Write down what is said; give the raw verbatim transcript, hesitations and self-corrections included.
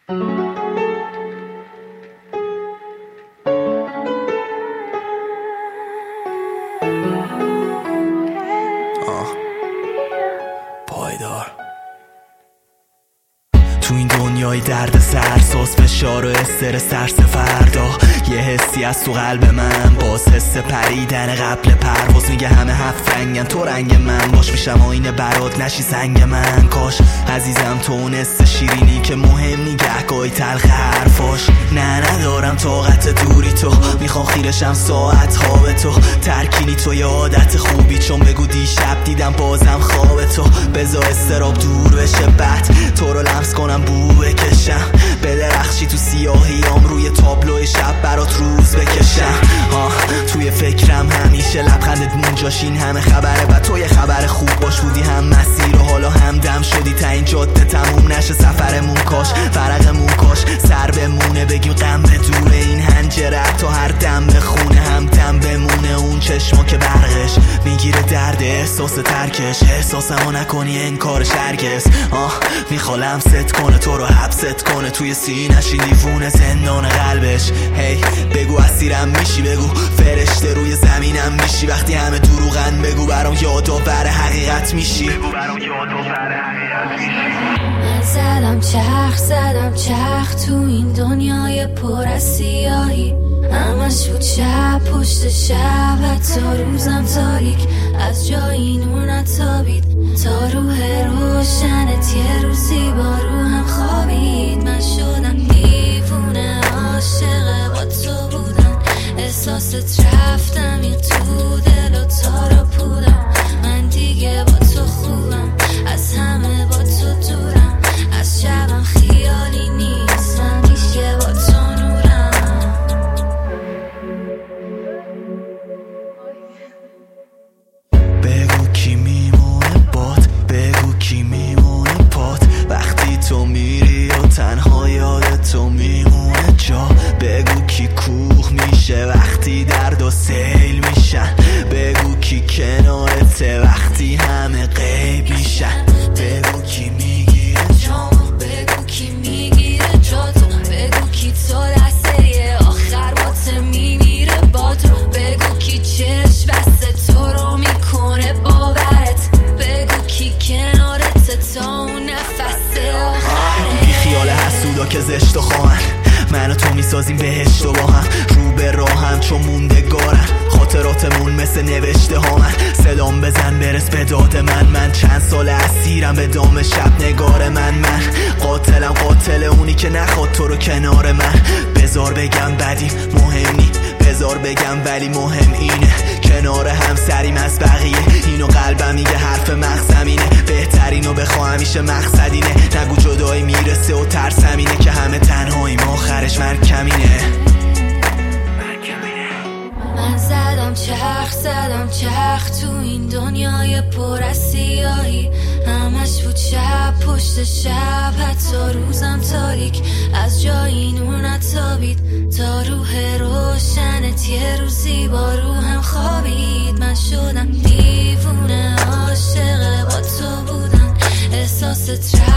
پایدار تو این دنیای درد سرساز، فشار و استرس ترس فردا، یه حسی از تو قلب من، باز حس پریدن قبل پرواز. میگه همه هفت رنگن تو رنگ من باش، میشم آینه برات نشی سنگ من. کاش عزیزم تو اون حس شیرینی که مهم نی گهگاهی تلخ حرفاش. نه ندارم طاقت دوری تو، میخوام خیرشم ساعت ها به تو. ترکینی تو یه عادت خوبی، چون بگو دیشب دیدم بازم خواب تو. بذار استراب دور بشه، بعد تو رو لمس کنم بو بکشم، به درخشی تو سیاهیام روی تابلو شب برات روز بکشم. آه توی فکرم همیشه لبخندت مونجاش، این همه خبره و تو یه خبر خوب باش. بودی هم مسیر و حالا همدم شدی، تا این جاده تموم نشه سفرمون. کاش فرقمون کاش سر بمونه، بگیم غم به دوره این هنجره، تا هر دم بخونه هم دم بمونه. اون چشما که برقش میگیره درد احساس ترکش، احساسمو نکنی انکارش هرگز. آه میخوام ست کنه تو رو حبست کنه، توی سینه‌ش این دیوونه زندان قلبش. هی hey, بگو اسیرم میشی، بگو فرشته روی زمینم میشی. وقتی همه دروغن بگو برام یادآور حقیقت میشی، بگو برام یادآور حقیقت میشی. من زدم چرخ زدم چرخ تو این دنیای پر از سیاهی، همش بود شب پشت شب، حتی روزم تاریک از جایی نور نتابید. تا روح روشنت یه روزی با روحم خوابید. من شدم دیوونه عاشق با تو بودم، احساست رفتم این تو دل و تا رو پودم. من دیگه با تو خوبم، از همه با تو دورم، از شبم خیالی نیستم، دیگه با تو نورم. بگو کی میمونه بات، بگو کی میمونه پات، وقتی تو میری و تنها یاد تو میمونه جا. بگو کی کوه میشه وقتی درد و سیل میشن، بگو کی کنارته وقتی همه غیب میشن. بگو کی میگیره جامو، بگو کی میگیره جاتو، بگو کی تو لحظه آخر باته میمیره با تو. بگو کی چشم بسته تو رو میکنه باورت، بگو کی کنارت تا اون نفس آخره. بی خیال حسودا که زشت و خواهن، من و تو میسازیم بهشت و با هم، رو به راهم چون موندگارن. خاطراتمون مثل نوشته ها من، سلام بزن برس به داد من. من چند سال اسیرم به دام شب نگار من. من قاتلم قاتل اونی که نخواد تو رو کنار من. بذار بگم بدیم مهم نی، بذار بگم ولی مهم اینه کنار هم سریم از بقیه. اینو قلبم میگه حرف مغزمینه، بهترینو بخوا همیشه مقصدینه. نگو جدایی میرسه و ترسمینه، که همه تنهاییم آخرش مرگ کمینه. من زدم چرخ زدم چرخ تو این دنیای پر از سیاهی، همش بود شب پشت شب، حتی روزم تاریک از جایی نور نتابید. تا روح روشنت یه روزی با روحم خوابید. من شدم دیوونه عاشق با تو بودم، احساست